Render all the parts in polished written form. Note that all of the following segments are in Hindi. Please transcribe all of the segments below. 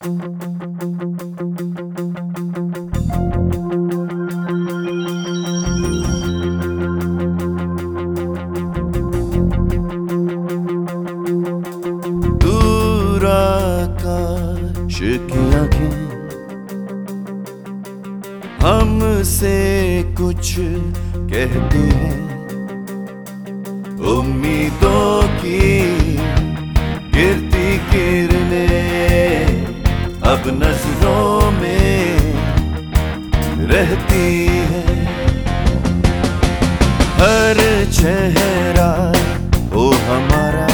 दूर आकाश की आंखें हमसे कुछ कहती हैं, उम्मीदों की गिरती किरणें अब नजरों में रहती है। हर चेहरा हो हमारा,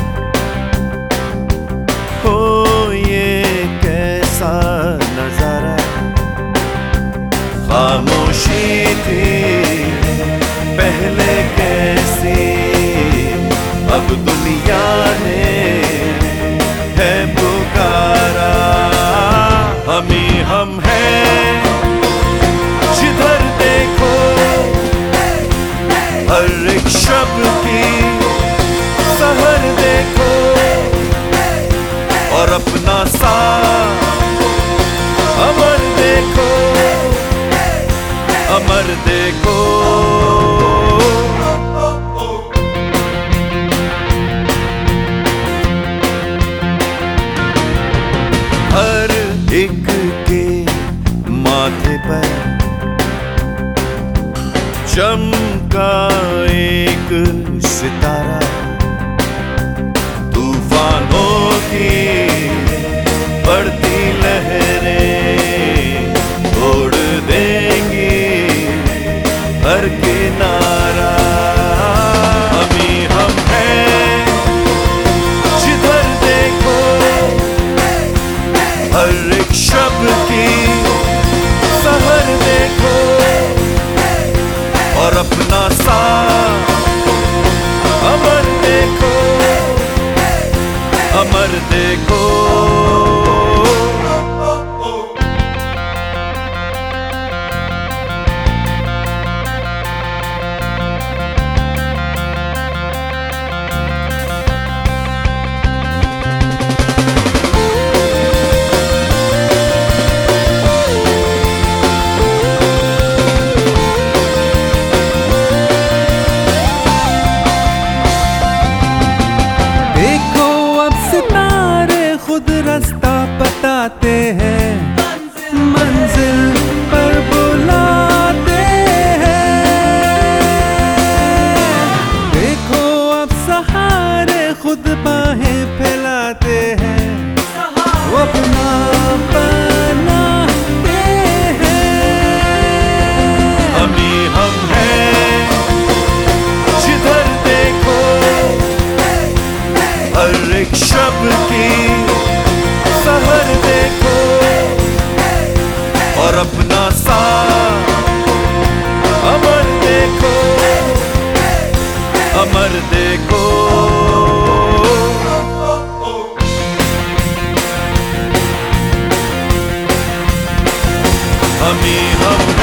हो ये कैसा नजारा। खामोशी थी पहले कैसी, अब दुनिया ने है पुकारा। हम ही हम हैं जिधर देखो, हर एक शब्द की सहर देखो, और अपना सा अमर देखो, अमर देखो। हर एक के माथे पर चमका एक सितारा। तूफानों की बढ़ती लहरें तोड़ देंगी हर किनारा। हम ही हम हैं जिधर देखो, हर एक शब्द की सहर देखो, और अपना सा अमर देखो, अमर देखो। रास्ता बताते हैं, मंजिल पर बुलाते हैं। देखो अब सहारे खुद बाहें फैलाते हैं, वो अपना बनाते हैं। हम ही हम हैं जिधर देखो, हर एक शब्द की सहर देखो, और अपना सा अमर देखो, अमर देखो। हम ही हम